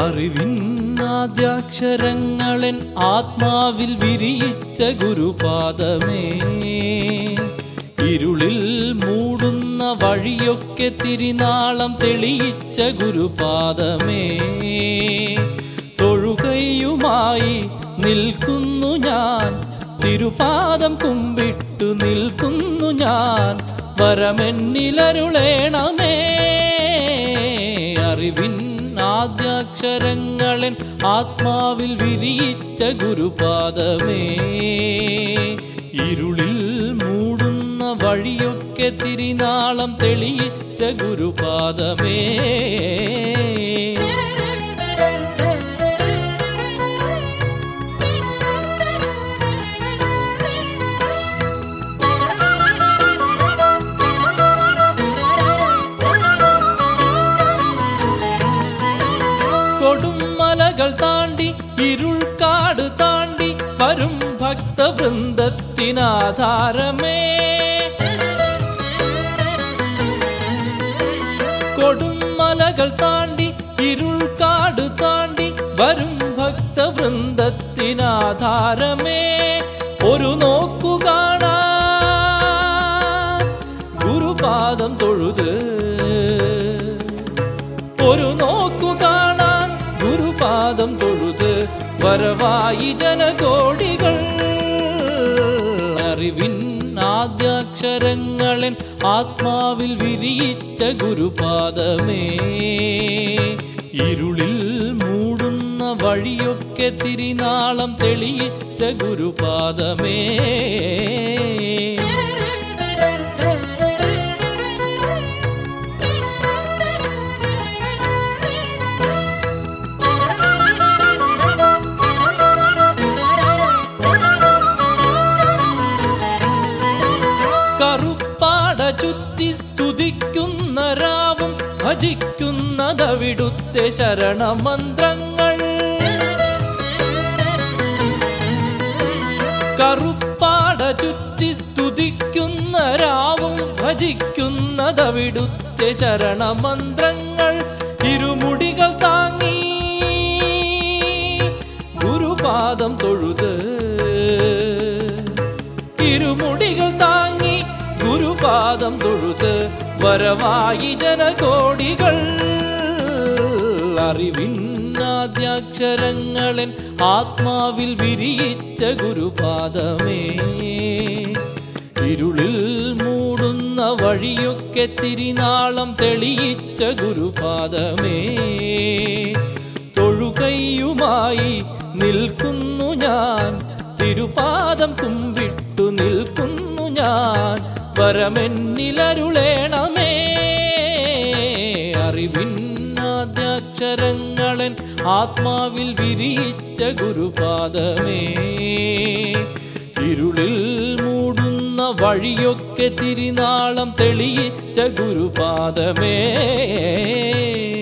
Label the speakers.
Speaker 1: അറിവിൻ ആദ്യാക്ഷരങ്ങളെൻ ആത്മാവിൽ വിരിയിച്ച ഗുരുപാദമേ, ഇരുളിൽ മൂടുന്ന വഴിയൊക്കെ തിരിനാളം തെളിയിച്ച ഗുരുപാദമേ, തൊഴുകയുമായി നിൽക്കുന്നു ഞാൻ, തിരുപാദം കുമ്പിട്ടു നിൽക്കുന്നു ഞാൻ, വരമെന്നിലരുളേണമേ. അറിവിൻ ആദ്യാക്ഷരങ്ങളെൻ ആത്മാവിൽ വിരിയിച്ച ഗുരുപാദമേ, ഇരുളിൽ മൂടുന്ന വഴിയൊക്കെ തിരിനാളം തെളിയിച്ച ഗുരുപാദമേ. കൊടുമലകൾ താണ്ടി ഇരുൾക്കാട് താണ്ടി വരും ഭക്തവൃന്ദത്തിനാധാരമേ, കൊടുമലകൾ താണ്ടി ഇരുൾക്കാട് താണ്ടി വരും ഭക്തവൃന്ദത്തിനാധാരമേ, ഒരു നോക്കു കാണാൻ ഗുരുപാദം തൊഴുത്, ഒരു നോക്കു കാണാൻ ഗുരുപാദം തൊഴുത് വരവായി ജനകോടികൾ. അറിവിൻ ആദ്യാക്ഷരങ്ങളെൻ ആത്മാവിൽ വിരിയിച്ച ഗുരുപാദമേ, ഇരുളിൽ മൂടുന്ന വഴിയൊക്കെ തിരിനാളം തെളിയിച്ച ഗുരുപാദമേ. കറുപ്പാട ചുറ്റി സ്തുതിക്കുന്ന രാവും ഭജിക്കുന്നതവിടുത്തെ ശരണമന്ത്രങ്ങൾ, കറുപ്പാട ചുറ്റി സ്തുതിക്കുന്ന രാവും ഭജിക്കുന്നതവിടുത്തെ ശരണമന്ത്രങ്ങൾ, ഇരുമുടികൾ താങ്ങി ഗുരുപാദം തൊഴുത്, ഇരുമുടികൾ താങ്ങി ഗുരുപാദം തൊഴുത് വരവായി ജനകോടികൾ. അറിവിൻ ആദ്യാക്ഷരങ്ങളെൻ ആത്മാവിൽ വിരിയിച്ച ഗുരുപാദമേ, ഇരുളിൽ മൂടുന്ന വഴിയൊക്കെ തിരിനാളം തെളിയിച്ച ഗുരുപാദമേ, തൊഴുകയുമായി നിൽക്കുന്നു ഞാൻ, തിരുപാദം കുമ്പിട്ടു നിൽക്കുന്നു ഞാൻ, വരമെന്നിലരുളേണമേ. അറിവിൻ ആദ്യാക്ഷരങ്ങളെൻ ആത്മാവിൽ വിരിയിച്ച ഗുരുപാദമേ, ഇരുളിൽ മൂടുന്ന വഴിയൊക്കെ തിരിനാളം തെളിയിച്ച ഗുരുപാദമേ.